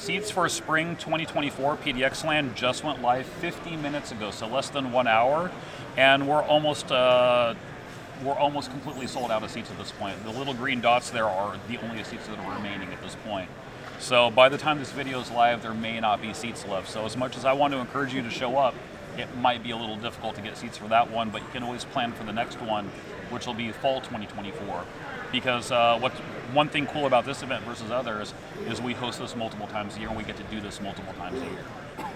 Seats for spring 2024 PDX Land just went live 50 minutes ago, so less than 1 hour, and we're almost completely sold out of seats at this point. The little green dots there are the only seats that are remaining at this point. So by the time this video is live, there may not be seats left. So as much as I want to encourage you to show up, it might be a little difficult to get seats for that one, but you can always plan for the next one, which will be fall 2024. Because one thing cool about this event versus others is we host this multiple times a year, and we get to do this multiple times a year.